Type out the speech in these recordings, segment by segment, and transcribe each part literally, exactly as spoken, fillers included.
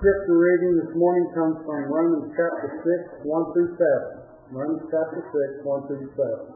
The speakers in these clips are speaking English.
scripture reading this morning comes from Romans chapter six, one through seven. Romans chapter six, one through seven.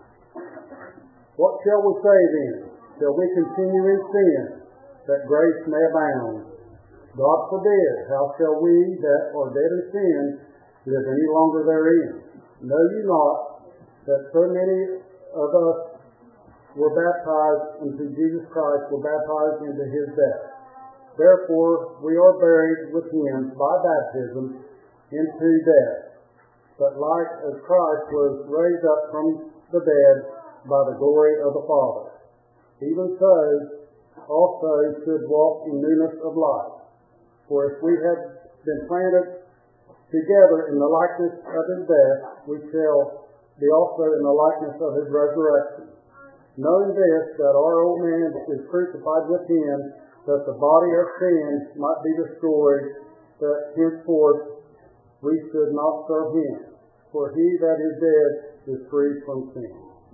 What shall we say then? Shall we continue in sin, that grace may abound? God forbid. How shall we that are dead in sin live any longer therein? Know ye not that so many of us were baptized into Jesus Christ, were baptized into his death? Therefore we are buried with him by baptism into death, but like as Christ was raised up from the dead by the glory of the Father, even so also should walk in newness of life. For if we have been planted together in the likeness of his death, we shall be also in the likeness of his resurrection. Knowing this, that our old man is crucified with him, that the body of sin might be destroyed, that henceforth we should not serve him. For he that is dead is free from sin.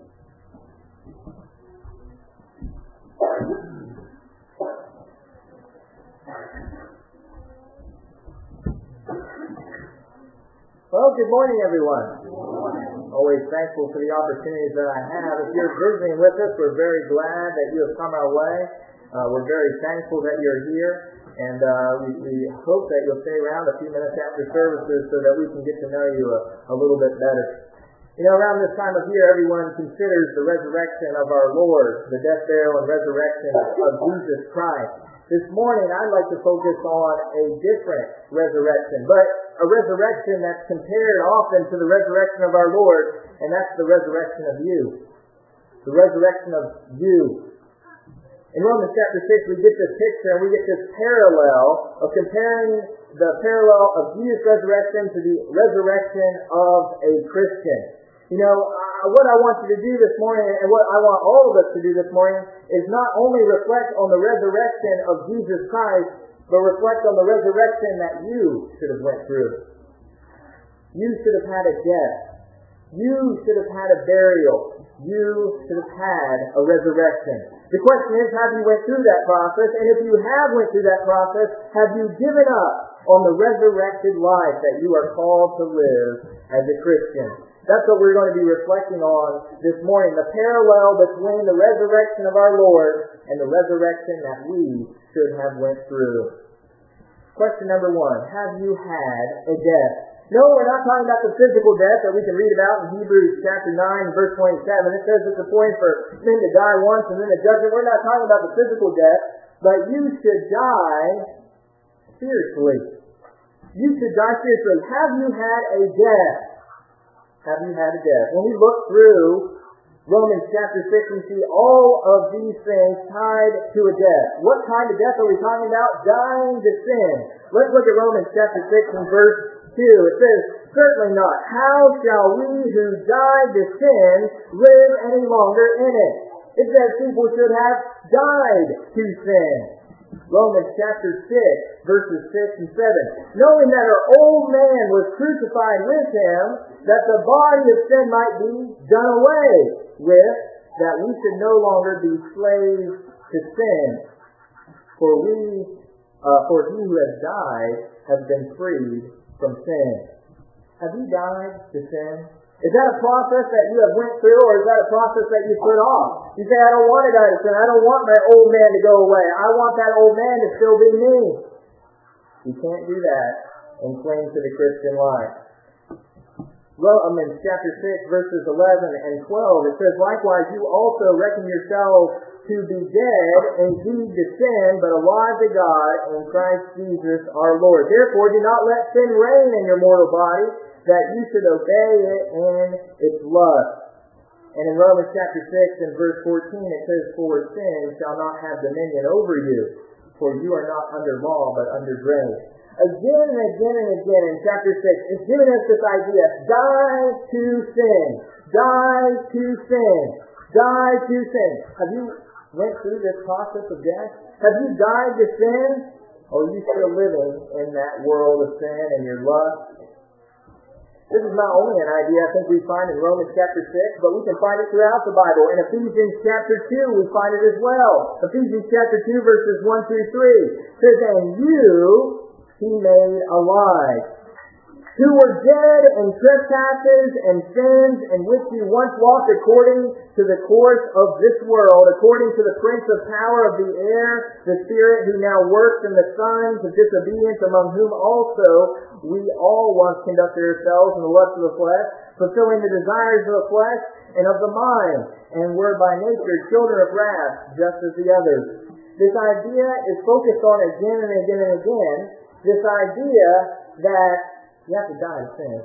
Well, good morning, everyone. Always thankful for the opportunities that I have. If you're visiting with us, we're very glad that you have come our way. Uh, we're very thankful that you're here, and uh, we, we hope that you'll stay around a few minutes after services so that we can get to know you a, a little bit better. You know, around this time of year, everyone considers the resurrection of our Lord, the death, burial, and resurrection of Jesus Christ. This morning, I'd like to focus on a different resurrection, but a resurrection that's compared often to the resurrection of our Lord, and that's the resurrection of you. The resurrection of you. In Romans chapter six, we get this picture, and we get this parallel of comparing the parallel of Jesus' resurrection to the resurrection of a Christian. You know, uh, what I want you to do this morning, and what I want all of us to do this morning, is not only reflect on the resurrection of Jesus Christ, but reflect on the resurrection that you should have went through. You should have had a death. You should have had a burial. You should have had a resurrection. The question is, have you went through that process? And if you have went through that process, have you given up on the resurrected life that you are called to live as a Christian? That's what we're going to be reflecting on this morning, the parallel between the resurrection of our Lord and the resurrection that we should have went through. Question number one, have you had a death? No, we're not talking about the physical death that we can read about in Hebrews chapter nine, verse twenty-seven. It says it's appointed for men to die once and then a judgment. We're not talking about the physical death, but you should die spiritually. You should die spiritually. Have you had a death? Have you had a death? When we look through Romans chapter six, we see all of these things tied to a death. What kind of death are we talking about? Dying to sin. Let's look at Romans chapter six and verse two. It says, certainly not. How shall we who died to sin live any longer in it? It says people should have died to sin. Romans chapter six, verses six and seven. Knowing that our old man was crucified with him, that the body of sin might be done away with, that we should no longer be slaves to sin. For we, uh, for he who has died has been freed from sin. Have you died to sin? Is that a process that you have went through, or is that a process that you put off? You say, I don't want to die to sin. I don't want my old man to go away. I want that old man to still be me. You can't do that and cling to the Christian life. Romans chapter six, verses eleven and twelve, it says, likewise, you also reckon yourselves to be dead indeed to sin, but alive to God in Christ Jesus our Lord. Therefore, do not let sin reign in your mortal body, that you should obey it in its lust. And in Romans chapter six and verse fourteen, it says, for sin shall not have dominion over you, for you are not under law, but under grace. Again and again and again in chapter six, it's giving us this idea, die to sin, die to sin, die to sin. Have you went through this process of death? Have you died to sin? Or are you still living in that world of sin and your lust? This is not only an idea I think we find in Romans chapter six, but we can find it throughout the Bible. In Ephesians chapter two, we find it as well. Ephesians chapter two, verses one through three says, and you he made alive. Who were dead in trespasses and sins, in which you once walked according to the course of this world, according to the prince of power of the air, the spirit who now works in the sons of disobedience, among whom also we all once conducted ourselves in the lust of the flesh, fulfilling the desires of the flesh and of the mind, and were by nature children of wrath, just as the others. This idea is focused on again and again and again, this idea that you have to die to sin.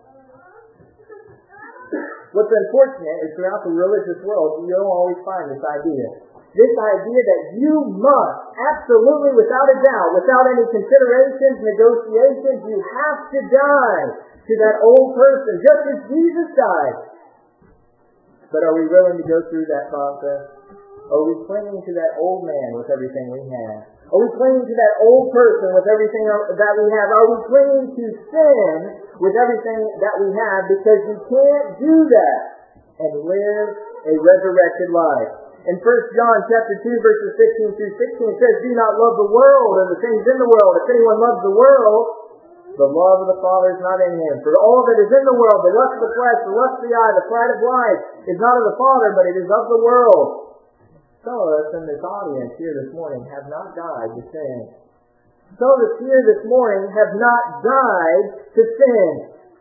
What's unfortunate is throughout the religious world, you don't always find this idea. This idea that you must, absolutely without a doubt, without any considerations, negotiations, you have to die to that old person, just as Jesus died. But are we willing to go through that process? Are we clinging to that old man with everything we have? Are we clinging to that old person with everything that we have? Are we clinging to sin with everything that we have? Because we can't do that and live a resurrected life. In First John chapter two, verses fifteen through sixteen, it says, "Do not love the world or the things in the world. If anyone loves the world, the love of the Father is not in him. For all that is in the world, the lust of the flesh, the lust of the eye, the pride of life, is not of the Father, but it is of the world." Some of us in this audience here this morning have not died to sin. Some of us here this morning have not died to sin.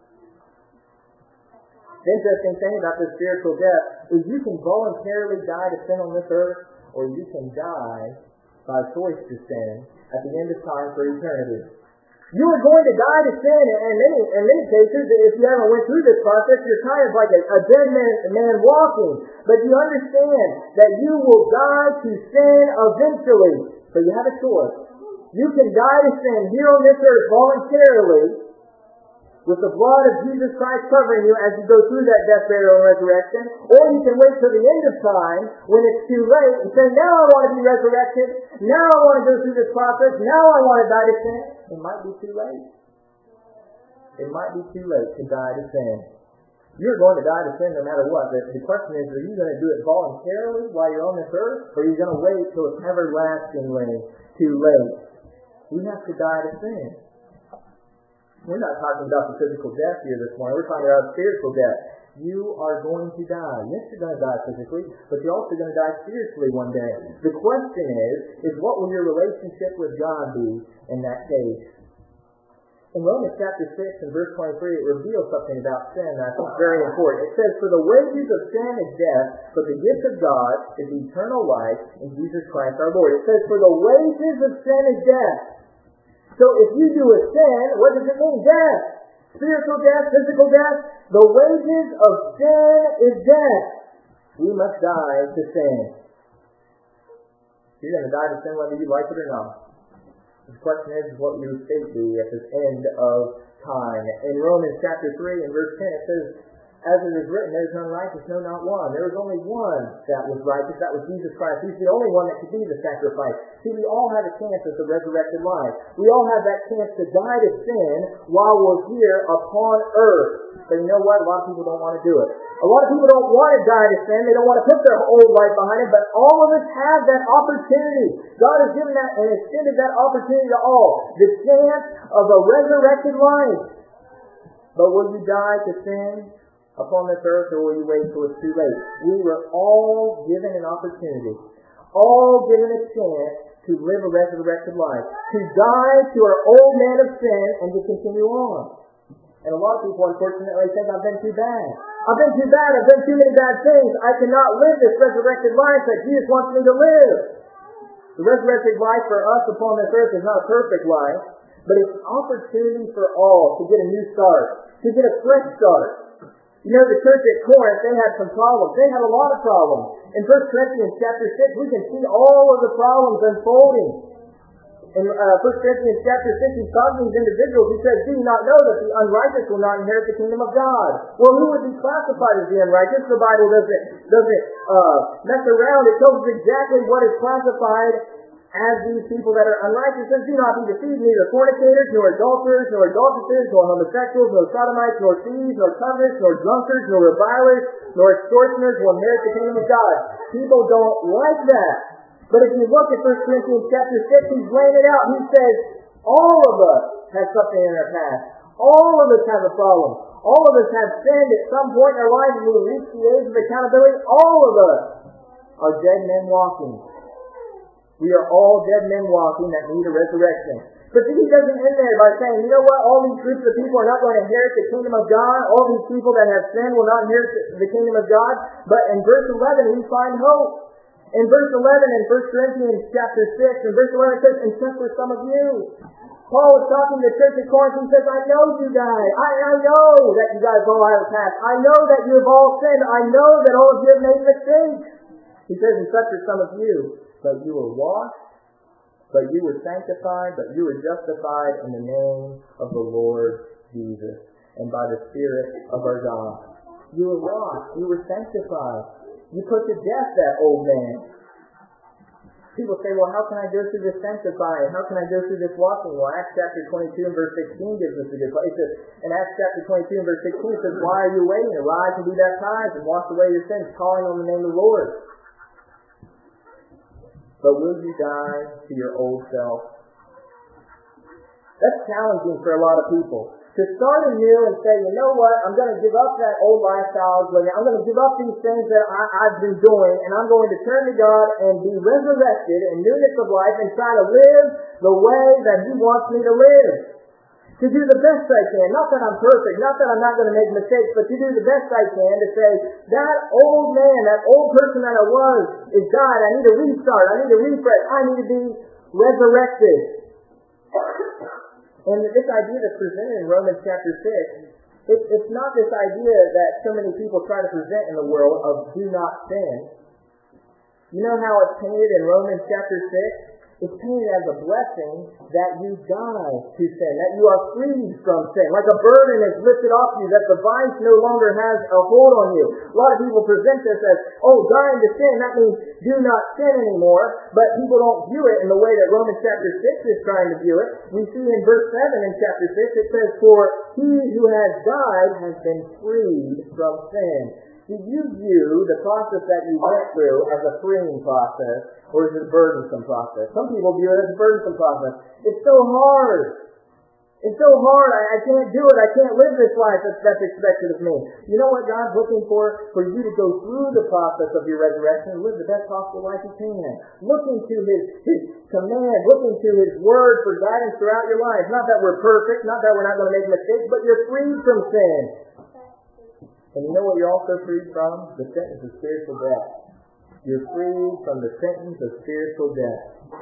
The interesting thing about this spiritual death is you can voluntarily die to sin on this earth, or you can die by choice to sin at the end of time for eternity. You are going to die to sin, and in many, in many cases, if you haven't went through this process, you're kind of like a, a dead man, man walking. But you understand that you will die to sin eventually. So you have a choice. You can die to sin here on this earth voluntarily with the blood of Jesus Christ covering you as you go through that death, burial, and resurrection. Or you can wait till the end of time when it's too late and say, now I want to be resurrected. Now I want to go through this process. Now I want to die to sin. It might be too late. It might be too late to die to sin. You're going to die to sin no matter what. The, the question is, are you going to do it voluntarily while you're on this earth? Or are you going to wait till it's everlastingly too late? We have to die to sin. We're not talking about the physical death here this morning. We're talking about spiritual death. You are going to die. Yes, you're going to die physically, but you're also going to die spiritually one day. The question is, is what will your relationship with God be in that case? In Romans chapter six and verse twenty-three, it reveals something about sin that I think is very important. It says, "For the wages of sin is death, but the gift of God is eternal life in Jesus Christ our Lord." It says, "For the wages of sin is death." So if you do a sin, what does it mean? Death. Spiritual death, physical death. The wages of sin is death. We must die to sin. You're going to die to sin whether you like it or not. The question is, what will your fate be at this end of time? In Romans chapter three and verse ten, it says, "As it is written, there is none righteous, no, not one." There was only one that was righteous. That was Jesus Christ. He's the only one that could be the sacrifice. See, we all have a chance at the resurrected life. We all have that chance to die to sin while we're here upon earth. But you know what? A lot of people don't want to do it. A lot of people don't want to die to sin. They don't want to put their old life behind them. But all of us have that opportunity. God has given that and extended that opportunity to all. The chance of a resurrected life. But will you die to sin upon this earth, or will you wait till it's too late? We were all given an opportunity, all given a chance to live a resurrected life, to die to our old man of sin and to continue on. And a lot of people, unfortunately, think, I've been too bad. I've been too bad. I've done too many bad things. I cannot live this resurrected life that Jesus wants me to live. The resurrected life for us upon this earth is not a perfect life, but it's an opportunity for all to get a new start, to get a fresh start. You know, the church at Corinth, they had some problems. They had a lot of problems. In First Corinthians chapter six, we can see all of the problems unfolding. In uh, First Corinthians chapter six, he's talking to these individuals. He says, "Do you not know that the unrighteous will not inherit the kingdom of God?" Well, who would be classified as the unrighteous? The Bible doesn't, doesn't uh, mess around. It tells us exactly what is classified as these people that are unrighteous. It says, "Do not be deceived, neither fornicators, nor adulterers, nor adulteresses, nor homosexuals, nor sodomites, nor thieves, nor covetous, nor drunkards, nor revilers, nor extortioners will inherit the kingdom of God." People don't like that. But if you look at First Corinthians chapter six, he's laying it out. He says, all of us has something in our past. All of us have a problem. All of us have sinned at some point in our lives when we reach the age of accountability. All of us are dead men walking. We are all dead men walking that need a resurrection. But then he doesn't end there by saying, you know what, all these groups of people are not going to inherit the kingdom of God. All these people that have sinned will not inherit the kingdom of God. But in verse eleven, we find hope. In verse eleven, in First Corinthians chapter six, in verse eleven it says, and such were some of you. Paul was talking to the church at Corinth. He says, I know you guys. I, I know that you guys all have a past. I know that you have all sinned. I know that all of you have made mistakes. He says, and such are some of you. But you were washed, but you were sanctified, but you were justified in the name of the Lord Jesus and by the Spirit of our God. You were washed. You were sanctified. You put to death that old man. People say, well, how can I go through this sanctifying? How can I go through this walking? Well, Acts chapter twenty-two and verse sixteen gives us a good place. It says, in Acts chapter twenty-two and verse sixteen, it says, why are you waiting? Arise and be baptized and wash away your sins, calling on the name of the Lord. But will you die to your old self? That's challenging for a lot of people. To start anew and say, you know what, I'm going to give up that old lifestyle I was living. I'm going to give up these things that I, I've been doing, and I'm going to turn to God and be resurrected in newness of life and try to live the way that He wants me to live. To do the best I can. Not that I'm perfect, not that I'm not going to make mistakes, but to do the best I can to say, that old man, that old person that I was is died. I need a restart. I need a refresh. I need to be resurrected. And this idea that's presented in Romans chapter six, it, it's not this idea that so many people try to present in the world of do not sin. You know how it's painted in Romans chapter six? It's painted as a blessing that you die to sin, that you are freed from sin. Like a burden is lifted off you, that the vice no longer has a hold on you. A lot of people present this as, oh, dying to sin, that means do not sin anymore. But people don't view it in the way that Romans chapter six is trying to view it. We see in verse seven in chapter six, it says, for he who has died has been freed from sin. Do you view the process that you went through as a freeing process, or is it a burdensome process? Some people view it as a burdensome process. It's so hard. It's so hard. I, I can't do it. I can't live this life that's, that's expected of me. You know what God's looking for? For you to go through the process of your resurrection and live the best possible life you can. Looking to His, His command, looking to His Word for guidance throughout your life. Not that we're perfect, not that we're not going to make mistakes, but you're freed from sin. And you know what you're also freed from? The sentence of spiritual death. You're freed from the sentence of spiritual death.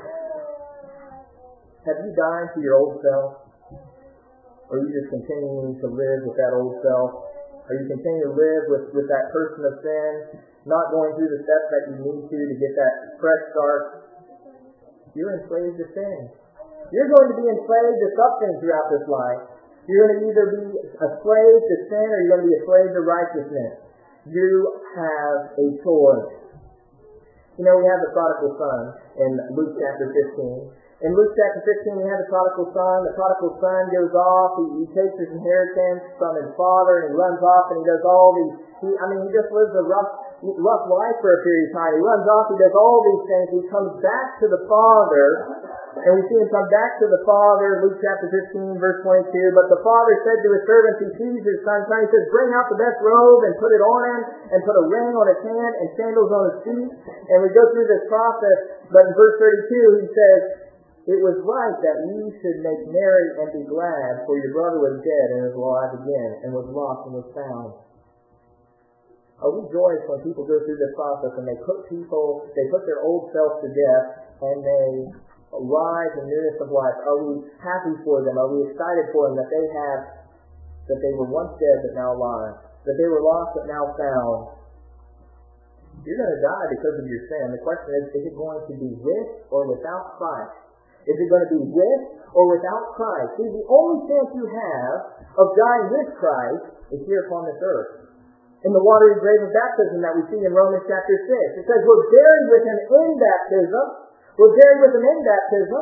Have you died to your old self? Or are you just continuing to live with that old self? Are you continuing to live with, with that person of sin, not going through the steps that you need to to get that fresh start? You're enslaved to sin. You're going to be enslaved to something throughout this life. You're going to either be a slave to sin or you're going to be a slave to righteousness. You have a choice. You know, we have the prodigal son in Luke chapter fifteen. In Luke chapter fifteen, we have the prodigal son. The prodigal son goes off. He, he takes his inheritance from his father and he runs off and he does all these, he, I mean, he just lives a rough, rough life for a period of time. He runs off, he does all these things. He comes back to the father. And we see him come back to the father, Luke chapter fifteen, verse twenty-two. But the father said to his servants, he sees his son coming, he says, bring out the best robe and put it on him, and put a ring on his hand and sandals on his feet. And we go through this process. But in verse thirty-two, he says, it was right that we should make merry and be glad, for your brother was dead and is alive again, and was lost and was found. Are we joyous when people go through this process and they put people, they put their old self to death, and they rise in newness of life? Are we happy for them? Are we excited for them that they have, that they were once dead but now alive, that they were lost but now found? You're going to die because of your sin. The question is, is it going to be with or without Christ? Is it going to be with or without Christ? See, the only chance you have of dying with Christ is here upon this earth. In the watery grave of baptism that we see in Romans chapter six. It says we're buried with Him in baptism. We're buried with Him in baptism.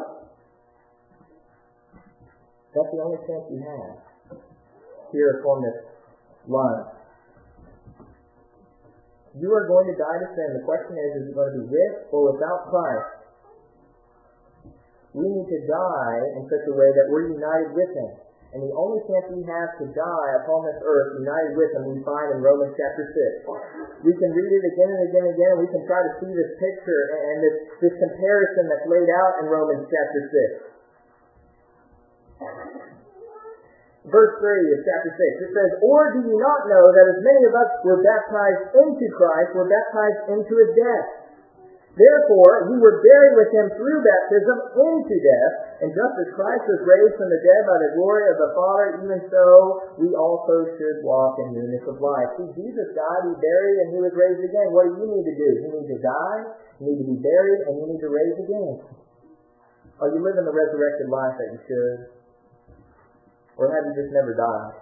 That's the only chance you have here upon this life. You are going to die to sin. The question is, is it going to be with or without Christ? we need to die in such a way that we're united with Him. And the only chance we have to die upon this earth united with Him we find in Romans chapter six. We can read it again and again and again, and we can try to see this picture and this, this comparison that's laid out in Romans chapter six. Verse three of chapter six, it says, "Or do you not know that as many of us were baptized into Christ, were baptized into His death? Therefore, we were buried with Him through baptism into death, and just as Christ was raised from the dead by the glory of the Father, even so we also should walk in newness of life." See, Jesus died, He buried, and He was raised again. What do you need to do? You need to die, you need to be buried, and you need to raise again. Are you living the resurrected life that you should? Or have you just never died?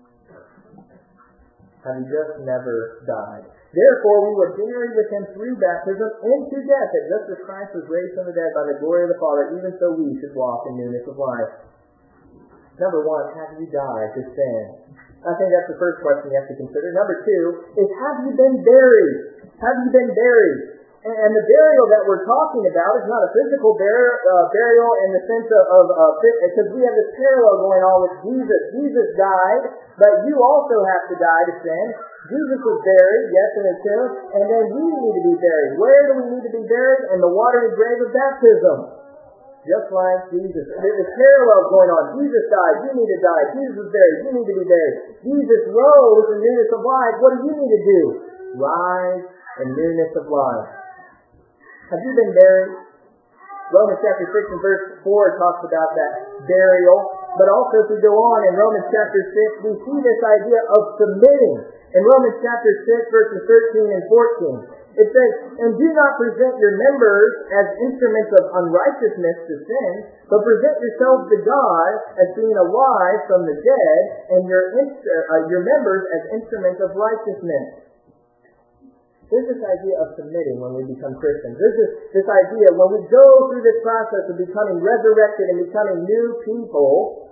Have you just never died? "Therefore we were buried with Him through baptism into death, that just as Christ was raised from the dead by the glory of the Father, even so we should walk in newness of life." Number one, have you died to sin? I think that's the first question you have to consider. Number two is, have you been buried? Have you been buried? And the burial that we're talking about is not a physical burial, uh, burial in the sense of, of uh, because we have this parallel going on with Jesus. Jesus died, but you also have to die to sin. Jesus was buried, yes, in a tomb, and then we need to be buried. Where do we need to be buried? In the watery grave of baptism. Just like Jesus. There's parallels going on. Jesus died, you need to die. Jesus was buried, you need to be buried. Jesus rose in newness of life. What do you need to do? Rise in newness of life. Have you been buried? Romans chapter six and verse four talks about that burial. But also if we go on in Romans chapter six, we see this idea of submitting. In Romans chapter six, verses thirteen and fourteen, it says, "And do not present your members as instruments of unrighteousness to sin, but present yourselves to God as being alive from the dead, and your, uh, your members as instruments of righteousness." There's this idea of submitting when we become Christians. There's this, this idea when we go through this process of becoming resurrected and becoming new people,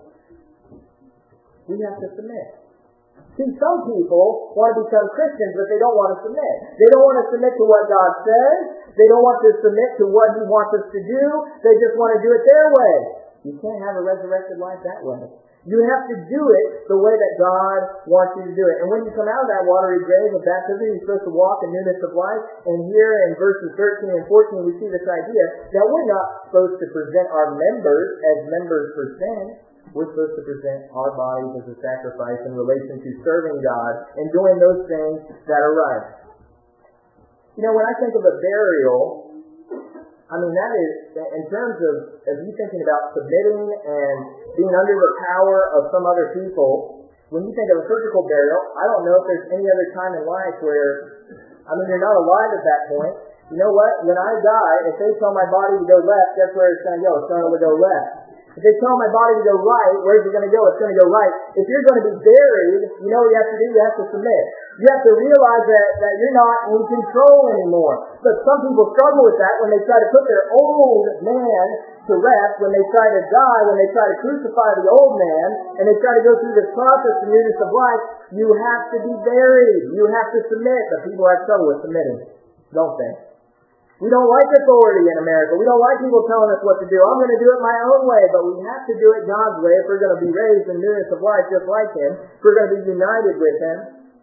we have to submit. See, some people want to become Christians, but they don't want to submit. They don't want to submit to what God says. They don't want to submit to what He wants us to do. They just want to do it their way. You can't have a resurrected life that way. You have to do it the way that God wants you to do it. And when you come out of that watery grave of baptism, you're supposed to walk in newness of life. And here in verses thirteen and fourteen, we see this idea that we're not supposed to present our members as members for sin. We're supposed to present our bodies as a sacrifice in relation to serving God and doing those things that are right. You know, when I think of a burial, I mean, that is, in terms of, of you thinking about submitting and being under the power of some other people, when you think of a physical burial, I don't know if there's any other time in life where, I mean, you're not alive at that point. You know what? When I die, if they tell my body to go left, guess where it's going to go? It's going to go left. If they tell my body to go right, where's it going to go? It's going to go right. If you're going to be buried, you know what you have to do? You have to submit. You have to realize that, that you're not in control anymore. But some people struggle with that when they try to put their old man to rest, when they try to die, when they try to crucify the old man, and they try to go through this process of newness of life. You have to be buried. You have to submit. But people have trouble with submitting, don't they? We don't like authority in America. We don't like people telling us what to do. I'm going to do it my own way, but we have to do it God's way if we're going to be raised in newness of life just like Him, if we're going to be united with Him.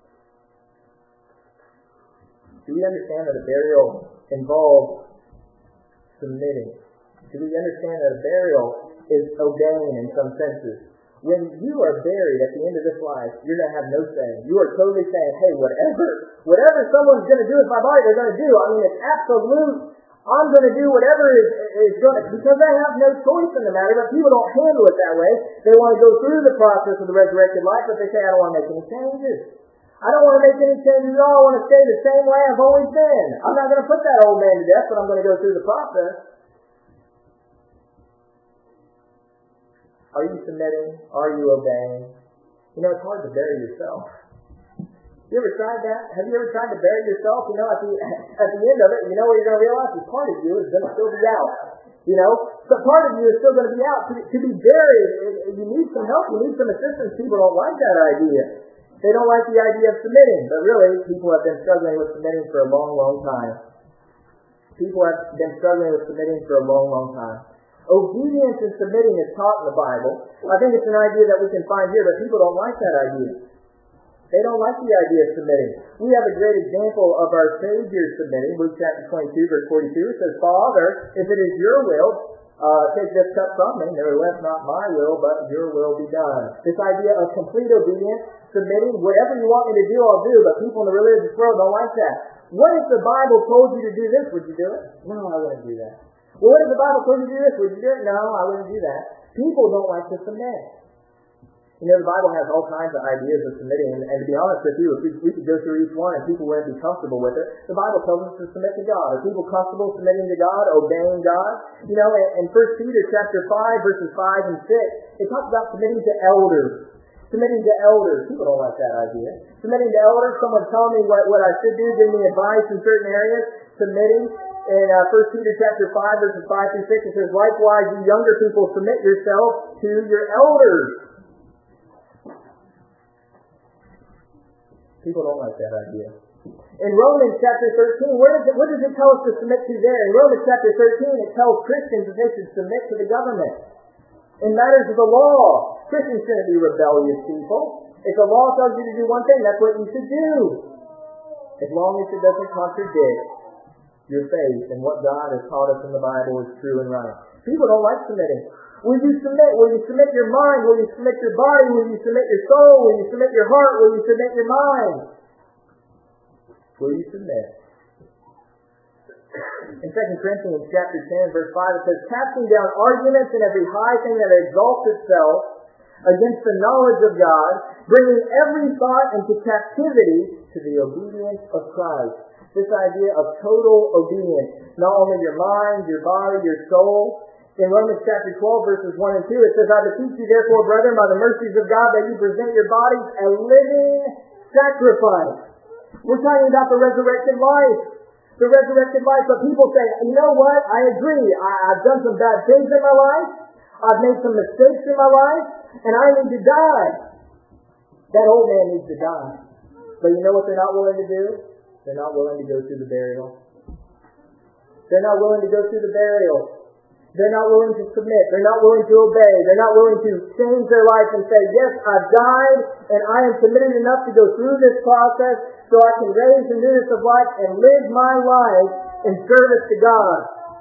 Do we understand that a burial involves submitting? Do we understand that a burial is obeying in some senses? When you are buried at the end of this life, you're going to have no say. You are totally saying, hey, whatever, whatever someone's going to do with my body, they're going to do. I mean, it's absolute. I'm going to do whatever is, is going to, because I have no choice in the matter, but people don't handle it that way. They want to go through the process of the resurrected life, but they say, I don't want to make any changes. I don't want to make any changes at all. I want to stay the same way I've always been. I'm not going to put that old man to death, but I'm going to go through the process. Are you submitting? Are you obeying? You know, it's hard to bury yourself. You ever tried that? Have you ever tried to bury yourself? You know, at the at the end of it, you know what you're going to realize? Is part of you is going to still be out. You know? So part of you is still going to be out. To, to be buried, you need some help. You need some assistance. People don't like that idea. They don't like the idea of submitting. But really, people have been struggling with submitting for a long, long time. People have been struggling with submitting for a long, long time. Obedience and submitting is taught in the Bible. I think it's an idea that we can find here, but people don't like that idea. They don't like the idea of submitting. We have a great example of our Savior submitting. Luke chapter twenty-two, verse forty-two. It says, Father, if it is your will, uh, take this cup from me. Nevertheless, not my will, but your will be done. This idea of complete obedience, submitting, whatever you want me to do, I'll do. But people in the religious world don't like that. What if the Bible told you to do this? Would you do it? No, I wouldn't do that. Well, what if the Bible told you to do this? Would you do it? No, I wouldn't do that. People don't like to submit. You know, the Bible has all kinds of ideas of submitting, and, and to be honest with you, if we, we could go through each one and people wouldn't be comfortable with it, the Bible tells us to submit to God. Are people comfortable submitting to God, obeying God? You know, in, in First Peter chapter five, verses five and six, it talks about submitting to elders. Submitting to elders. People don't like that idea. Submitting to elders, someone telling me what, what I should do, giving me advice in certain areas. Submitting. In uh, First Peter chapter five, verses five through six, it says, Likewise, you younger people, submit yourselves to your elders. People don't like that idea. In Romans chapter thirteen, where does it, what does it tell us to submit to there? In Romans chapter thirteen, it tells Christians that they should submit to the government. In matters of the law, Christians shouldn't be rebellious people. If the law tells you to do one thing, that's what you should do. As long as it doesn't contradict your faith and what God has taught us in the Bible is true and right. People don't like submitting. Will you submit? Will you submit your mind? Will you submit your body? Will you submit your soul? Will you submit your heart? Will you submit your mind? Will you submit? In Second Corinthians chapter ten, verse five, it says, Casting down arguments and every high thing that exalts itself against the knowledge of God, bringing every thought into captivity to the obedience of Christ. This idea of total obedience. Not only your mind, your body, your soul. In Romans chapter twelve, verses one and two, it says, I beseech you therefore, brethren, by the mercies of God, that you present your bodies a living sacrifice. We're talking about the resurrected life. The resurrected life. But people say, you know what? I agree. I, I've done some bad things in my life. I've made some mistakes in my life. And I need to die. That old man needs to die. But you know what they're not willing to do? They're not willing to go through the burial. They're not willing to go through the burial. They're not willing to submit. They're not willing to obey. They're not willing to change their life and say, yes, I've died and I am committed enough to go through this process so I can raise the newness of life and live my life in service to God.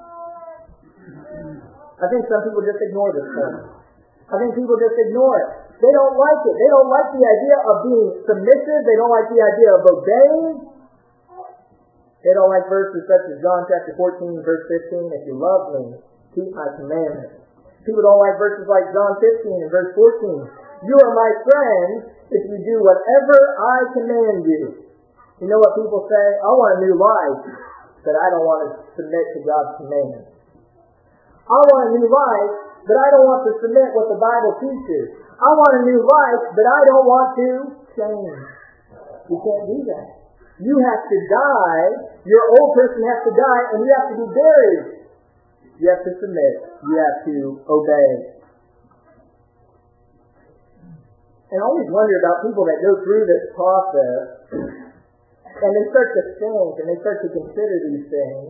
I think some people just ignore this point. I think people just ignore it. They don't like it. They don't like the idea of being submissive. They don't like the idea of obeying. They don't like verses such as John chapter fourteen, verse fifteen, if you love me, keep my commandments. People don't like verses like John fifteen and verse fourteen. You are my friends if you do whatever I command you. You know what people say? I want a new life, but I don't want to submit to God's commands. I want a new life, but I don't want to submit what the Bible teaches. I want a new life, but I don't want to change. You can't do that. You have to die. Your old person has to die, and you have to be buried. You have to submit. You have to obey. And I always wonder about people that go through this process, and they start to think, and they start to consider these things.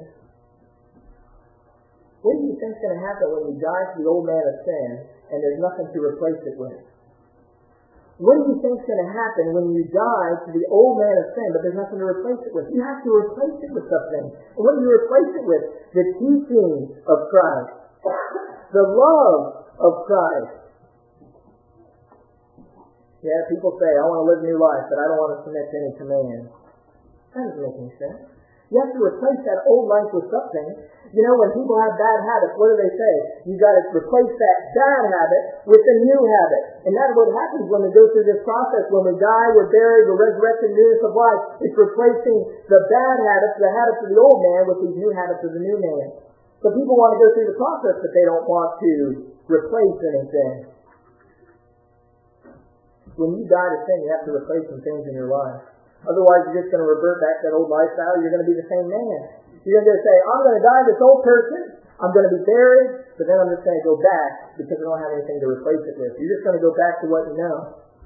What do you think is going to happen when you die to the old man of sin, and there's nothing to replace it with? What do you think is going to happen when you die to the old man of sin, but there's nothing to replace it with? You have to replace it with something. And what do you replace it with? The teaching of Christ. The love of Christ. Yeah, people say, I want to live a new life, but I don't want to submit to any command. That doesn't make any sense. You have to replace that old life with something. You know, when people have bad habits, what do they say? You've got to replace that bad habit with a new habit. And that's what happens when we go through this process. When we die, we're buried, we're resurrected in newness of life. It's replacing the bad habits, the habits of the old man, with these new habits of the new man. So people want to go through the process, but they don't want to replace anything. When you die to sin, you have to replace some things in your life. Otherwise, you're just going to revert back to that old lifestyle. You're going to be the same man. You're going to say, I'm going to die this old person. I'm going to be buried. But then I'm just going to go back because I don't have anything to replace it with. You're just going to go back to what you know.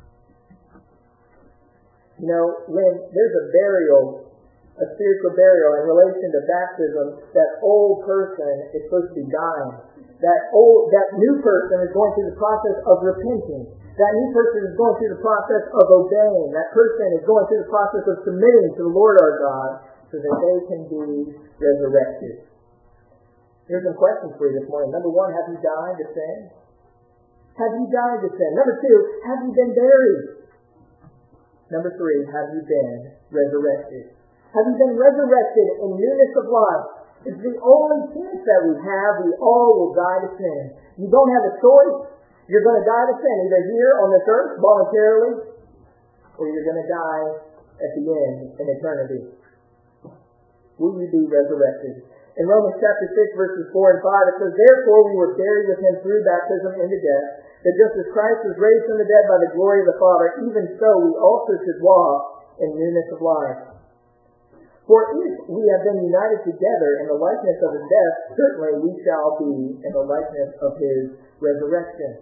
You know, when there's a burial, a spiritual burial in relation to baptism, that old person is supposed to be dying. that old, that new person is going through the process of repenting. That new person is going through the process of obeying. That person is going through the process of submitting to the Lord our God so that they can be resurrected. Here's some questions for you this morning. Number one, have you died to sin? Have you died to sin? Number two, have you been buried? Number three, have you been resurrected? Have you been resurrected in newness of life? It's the only chance that we have. We all will die to sin. You don't have a choice. You're going to die to sin, either here on this earth voluntarily, or you're going to die at the end in eternity. Will you be resurrected? In Romans chapter six, verses four and five, it says, "Therefore we were buried with him through baptism into death, that just as Christ was raised from the dead by the glory of the Father, even so we also should walk in newness of life. For if we have been united together in the likeness of his death, certainly we shall be in the likeness of his resurrection."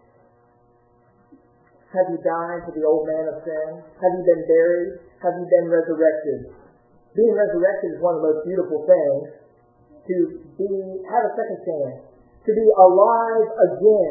Have you died to the old man of sin? Have you been buried? Have you been resurrected? Being resurrected is one of the most beautiful things. To be, have a second chance. To be alive again.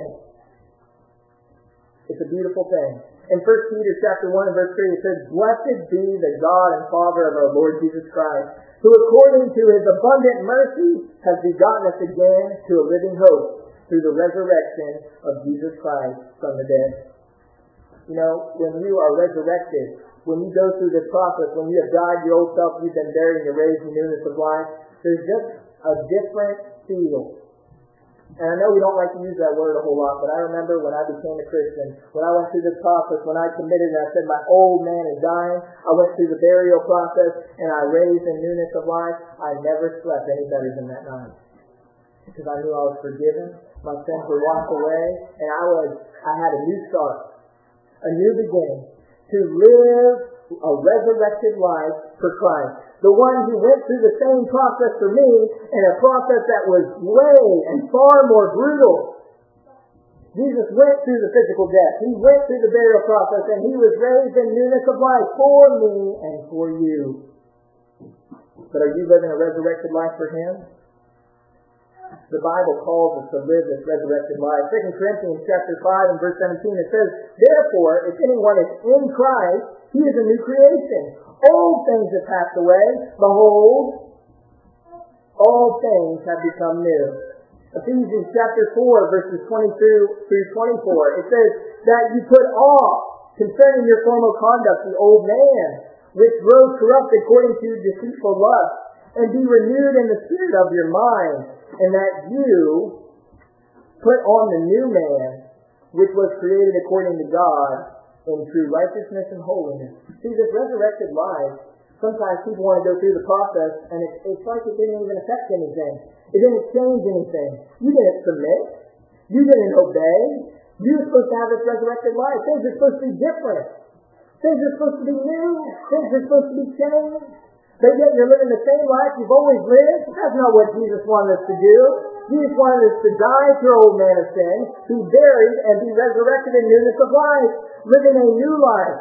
It's a beautiful thing. In First Peter chapter one and verse three, it says, "Blessed be the God and Father of our Lord Jesus Christ, who according to his abundant mercy has begotten us again to a living hope through the resurrection of Jesus Christ from the dead." You know, when you are resurrected, when you go through this process, when you have died your old self, you've been buried and you're raised in newness of life, there's just a different feel. And I know we don't like to use that word a whole lot, but I remember when I became a Christian, when I went through this process, when I committed and I said my old man is dying, I went through the burial process and I raised in newness of life, I never slept any better than that night. Because I knew I was forgiven, my sins were washed away, and I was, I had a new start, a new beginning, to live a resurrected life for Christ. The one who went through the same process for me, and a process that was way and far more brutal. Jesus went through the physical death. He went through the burial process, and he was raised in newness of life for me and for you. But are you living a resurrected life for him? The Bible calls us to live this resurrected life. Second Corinthians chapter five and verse seventeen, it says, "Therefore, if anyone is in Christ, he is a new creation. Old things have passed away. Behold, all things have become new." Ephesians chapter four, verses twenty-two through twenty-four, it says that you put off concerning your former conduct the old man, which grows corrupt according to deceitful lust, and be renewed in the spirit of your mind, and that you put on the new man, which was created according to God in true righteousness and holiness. See, this resurrected life, sometimes people want to go through the process, and it's, it's like it didn't even affect anything. It didn't change anything. You didn't submit. You didn't obey. You were supposed to have this resurrected life. Things are supposed to be different. Things are supposed to be new. Things are supposed to be changed. But yet you're living the same life you've always lived. That's not what Jesus wanted us to do. Jesus wanted us to die to our old man of sin, be buried, and be resurrected in newness of life, living a new life.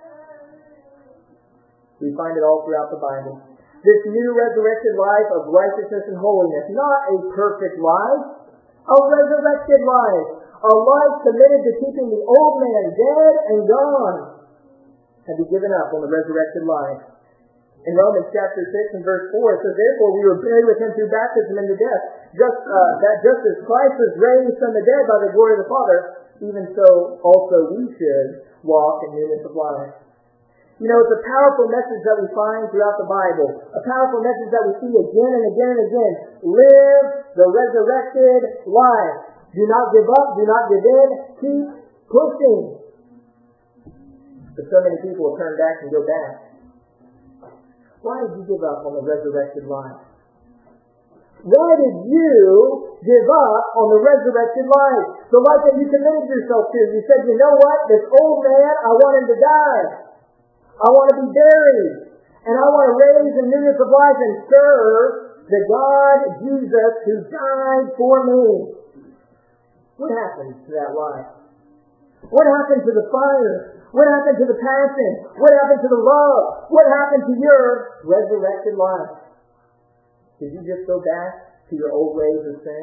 We find it all throughout the Bible. This new resurrected life of righteousness and holiness, not a perfect life, a resurrected life, a life committed to keeping the old man dead and gone, and be given up on the resurrected life. In Romans chapter six and verse four, it says, "Therefore we were buried with him through baptism into death, just uh, that just as Christ was raised from the dead by the glory of the Father, even so also we should walk in newness of life." You know, it's a powerful message that we find throughout the Bible, a powerful message that we see again and again and again. Live the resurrected life. Do not give up. Do not give in. Keep pushing. But so many people will turn back and go back. Why did you give up on the resurrected life? Why did you give up on the resurrected life? The life that you committed yourself to. You said, you know what? This old man, I want him to die. I want to be buried. And I want to raise in newness of life and serve the God, Jesus, who died for me. What happened to that life? What happened to the fire? What happened to the passion? What happened to the love? What happened to your resurrected life? Did you just go back to your old ways of sin?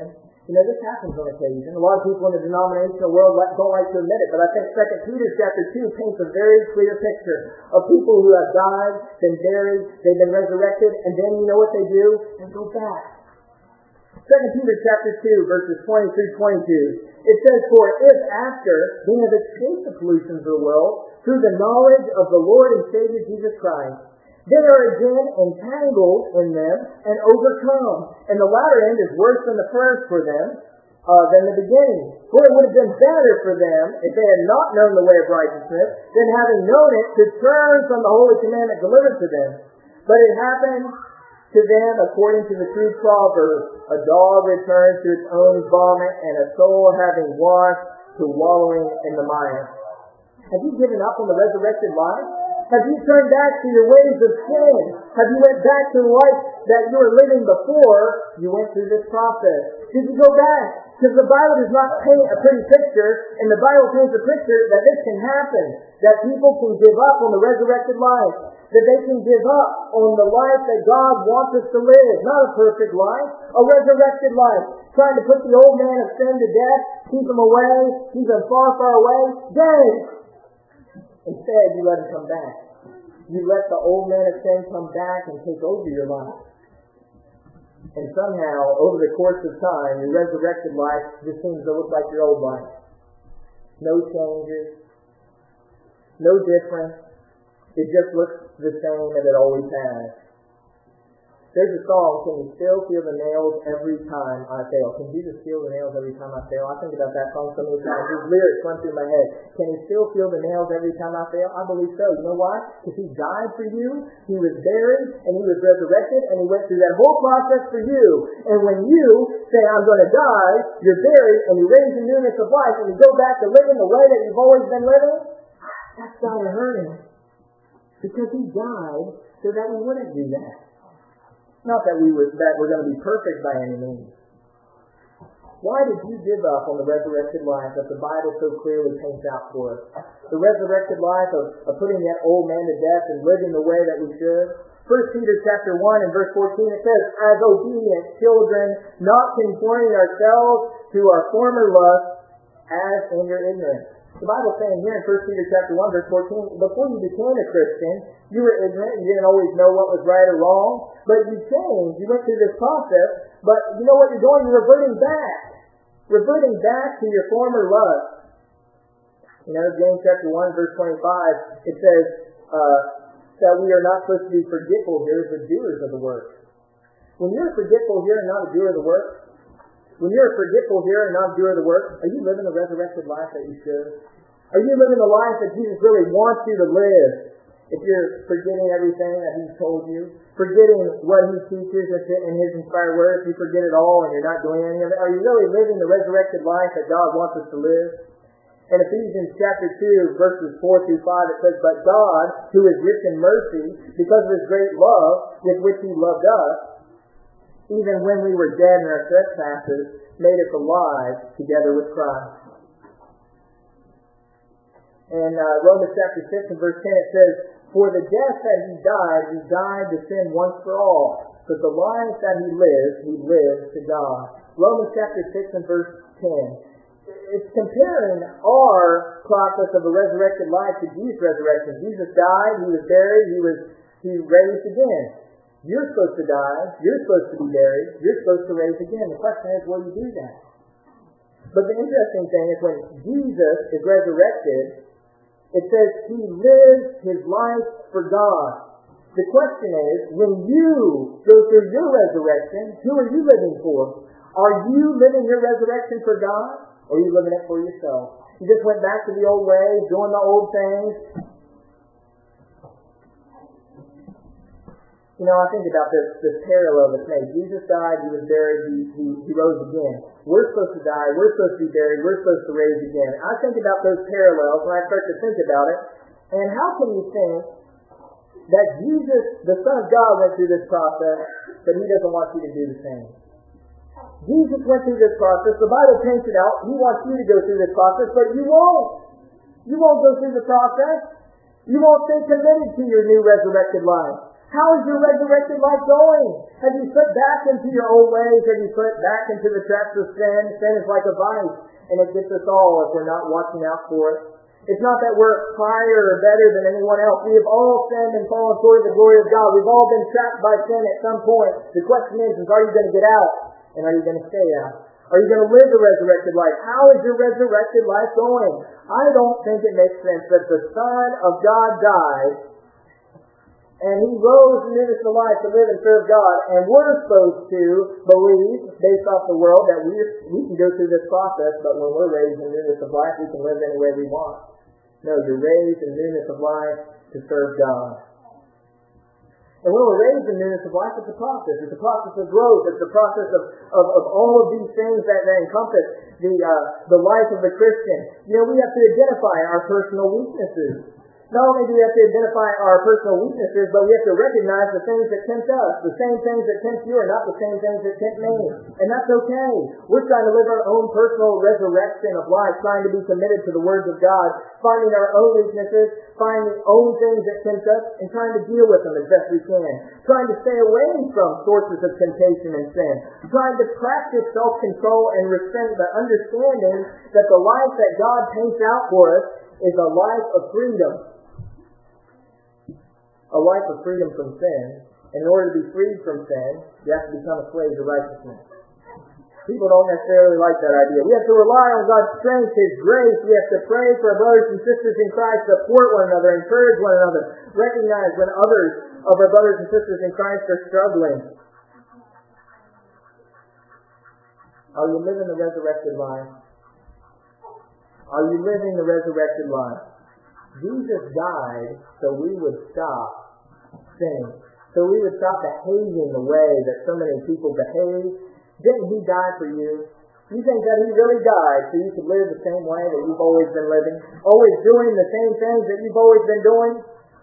You know, this happens on occasion. A lot of people in the denominational world don't like to admit it, but I think Second Peter chapter two paints a very clear picture of people who have died, been buried, they've been resurrected, and then you know what they do? They go back. Second Peter chapter two, verses twenty through twenty-two. It says, "For if after they have escaped the pollutions of the world, through the knowledge of the Lord and Savior Jesus Christ, they are again entangled in them and overcome. And the latter end is worse than the first for them, uh, than the beginning. For it would have been better for them if they had not known the way of righteousness, than having known it to turn from the holy commandment delivered to them. But it happened to them according to the true proverb, a dog returns to its own vomit, and a soul having washed to wallowing in the mire." Have you given up on the resurrected life? Have you turned back to your ways of sin? Have you went back to the life that you were living before you went through this process? Did you go back? Because the Bible does not paint a pretty picture, and the Bible paints a picture that this can happen, that people can give up on the resurrected life, that they can give up on the life that God wants us to live. Not a perfect life, a resurrected life. Trying to put the old man of sin to death, keep him away, keep him far, far away, dead. Instead, you let him come back. You let the old man of sin come back and take over your life. And somehow, over the course of time, your resurrected life just seems to look like your old life. No changes. No difference. It just looks the same as it always has. There's a song, "Can you still feel the nails every time I fail?" Can Jesus feel the nails every time I fail? I think about that song so many times. These lyrics run through my head. Can he still feel the nails every time I fail? I believe so. You know why? Because he died for you, he was buried, and he was resurrected, and he went through that whole process for you. And when you say, "I'm going to die," you're buried, and you raise in newness of life, and you go back to living the way that you've always been living, that's got to hurt him. Because he died so that we wouldn't do that. Not that we were that we're going to be perfect by any means. Why did you give up on the resurrected life that the Bible so clearly paints out for us? The resurrected life of, of putting that old man to death and living the way that we should. First Peter chapter one and verse fourteen, it says, "As obedient children, not conforming ourselves to our former lusts, as in your ignorance." The Bible's saying here in First Peter chapter one, verse fourteen, before you became a Christian, you were ignorant, you didn't always know what was right or wrong, but you changed, you went through this process, but you know what you're doing? You're reverting back. Reverting back to your former lust. You know, James chapter one, verse twenty-five, it says uh, that we are not supposed to be forgetful here, but doers of the work. When you're forgetful here and not a doer of the work, when you're forgetful here and not a doer of the work, are you living the resurrected life that you should? Are you living the life that Jesus really wants you to live? If you're forgetting everything that He's told you, forgetting what He teaches in His inspired word, if you forget it all and you're not doing any of it, are you really living the resurrected life that God wants us to live? In Ephesians chapter two, verses four through five, it says, "But God, who is rich in mercy, because of His great love with which He loved us, even when we were dead in our trespasses, made us alive together with Christ." In uh, Romans chapter six and verse ten, it says, "For the death that He died, He died to sin once for all. But the life that He lives, He lives to God." Romans chapter six and verse ten. It's comparing our process of a resurrected life to Jesus' resurrection. Jesus died, He was buried, He was He raised again. You're supposed to die. You're supposed to be buried. You're supposed to raise again. The question is, will you do that? But the interesting thing is when Jesus is resurrected, it says He lives His life for God. The question is, when you go through your resurrection, who are you living for? Are you living your resurrection for God? Or are you living it for yourself? You just went back to the old ways, doing the old things. You know, I think about this this parallel that's made. Jesus died, He was buried, He, he, he rose again. We're supposed to die, we're supposed to be buried, we're supposed to raise again. I think about those parallels when I start to think about it. And how can you think that Jesus, the Son of God, went through this process, but He doesn't want you to do the same? Jesus went through this process. The Bible paints it out. He wants you to go through this process, but you won't. You won't go through the process. You won't stay committed to your new resurrected life. How is your resurrected life going? Have you put back into your old ways? Have you put back into the traps of sin? Sin is like a vice, and it gets us all if we're not watching out for it. It's not that we're higher or better than anyone else. We have all sinned and fallen short of the glory of God. We've all been trapped by sin at some point. The question is, is are you going to get out? And are you going to stay out? Are you going to live the resurrected life? How is your resurrected life going? I don't think it makes sense that the Son of God died and He rose in newness of life to live and serve God, and we're supposed to believe, based off the world, that we we can go through this process, but when we're raised in newness of life, we can live any way we want. No, you're raised in newness of life to serve God. And when we're raised in newness of life, it's a process. It's a process of growth. It's a process of, of, of all of these things that, that encompass the uh, the life of the Christian. You know, we have to identify our personal weaknesses. Not only do we have to identify our personal weaknesses, but we have to recognize the things that tempt us. The same things that tempt you are not the same things that tempt me. And that's okay. We're trying to live our own personal resurrection of life, trying to be committed to the words of God, finding our own weaknesses, finding own things that tempt us, and trying to deal with them as best we can. Trying to stay away from sources of temptation and sin. Trying to practice self-control and restraint, but understanding that the life that God paints out for us is a life of freedom. A life of freedom from sin. And in order to be freed from sin, you have to become a slave to righteousness. People don't necessarily like that idea. We have to rely on God's strength, His grace. We have to pray for our brothers and sisters in Christ, support one another, encourage one another, recognize when others of our brothers and sisters in Christ are struggling. Are you living the resurrected life? Are you living the resurrected life? Jesus died so we would stop sinning. So we would stop behaving the way that so many people behave. Didn't He die for you? You think that He really died so you could live the same way that you've always been living? Always doing the same things that you've always been doing?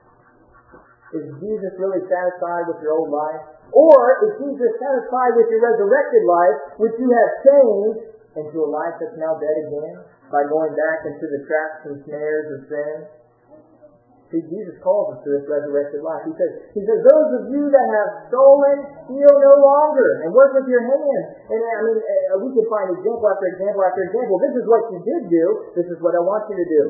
Is Jesus really satisfied with your old life? Or is Jesus satisfied with your resurrected life, which you have changed into a life that's now dead again by going back into the traps and snares of sin? See, Jesus calls us to this resurrected life. He says, He says, those of you that have stolen, steal no longer, and work with your hands. And I mean, uh, we can find example after example after example. This is what you did do. This is what I want you to do.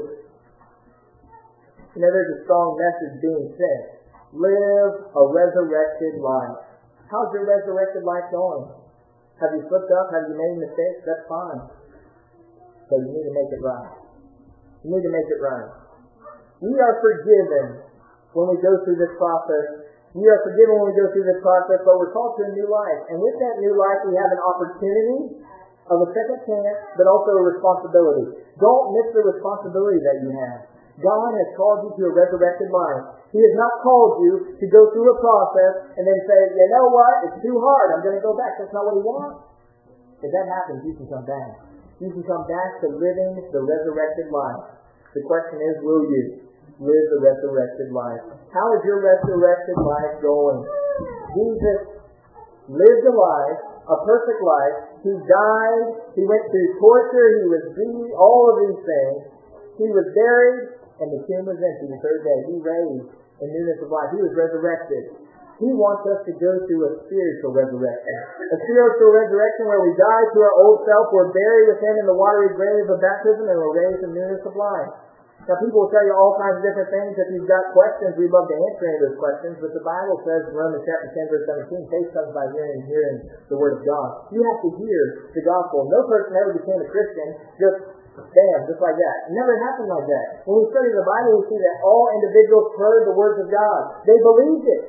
You know, there's a strong message being said. Live a resurrected life. How's your resurrected life going? Have you slipped up? Have you made mistakes? That's fine. But you need to make it right. You need to make it right. We are forgiven when we go through this process. We are forgiven when we go through this process, but we're called to a new life. And with that new life, we have an opportunity of a second chance, but also a responsibility. Don't miss the responsibility that you have. God has called you to a resurrected life. He has not called you to go through a process and then say, you know what, it's too hard, I'm going to go back. That's not what He wants. If that happens, you can come back. You can come back to living the resurrected life. The question is, will you live the resurrected life? How is your resurrected life going? Jesus lived a life, a perfect life. He died. He went through torture. He was beaten. All of these things. He was buried, and the tomb was empty the third day. He raised in newness of life. He was resurrected. He wants us to go through a spiritual resurrection. A spiritual resurrection where we die to our old self, we're buried with Him in the watery grave of baptism, and we're raised in newness of life. Now, people will tell you all kinds of different things. If you've got questions, we'd love to answer any of those questions. But the Bible says in Romans chapter ten, verse seventeen, faith comes by hearing and hearing the Word of God. You have to hear the gospel. No person ever became a Christian just, bam, just like that. It never happened like that. When we study the Bible, we see that all individuals heard the words of God. They believed it.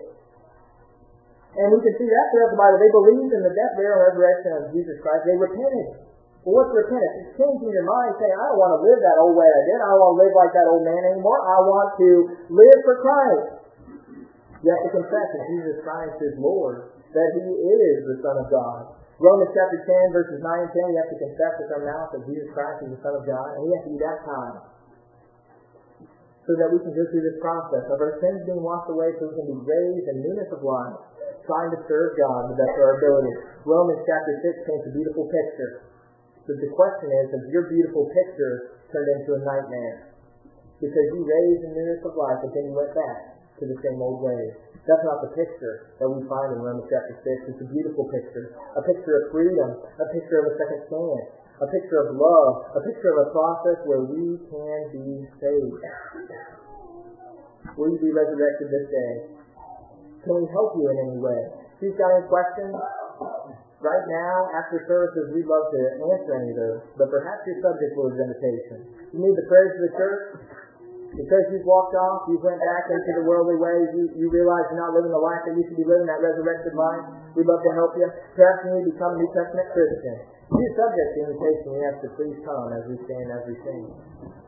And we can see that throughout the Bible. They believed in the death, burial, and resurrection of Jesus Christ. They repented. Well, what's repentance? It's changing your mind, saying, I don't want to live that old way I did. I don't want to live like that old man anymore. I want to live for Christ. You have to confess that Jesus Christ is Lord, that He is the Son of God. Romans chapter ten, verses nine and ten, you have to confess with our mouth that Jesus Christ is the Son of God, and we have to be baptized so that we can go through this process of our sins being washed away so we can be raised in newness of life, trying to serve God to the best of our ability. Romans chapter six paints a beautiful picture. But the question is, has your beautiful picture turned into a nightmare? Because you raised in newness of life, but then you went back to the same old ways. That's not the picture that we find in Romans chapter six. It's a beautiful picture. A picture of freedom. A picture of a second chance. A picture of love. A picture of a process where we can be saved. Will you be resurrected this day? Can we help you in any way? If you've got any questions, right now, after services, we'd love to answer any of those. But perhaps you're subject to his invitation. You need the prayers of the church? Because you've walked off, you went back into the worldly ways, you, you realize you're not living the life that you should be living, that resurrected life. We'd love to help you. Perhaps you need to become a New Testament Christian. If you're subject to the invitation, we ask to please come as we stand, as we sing.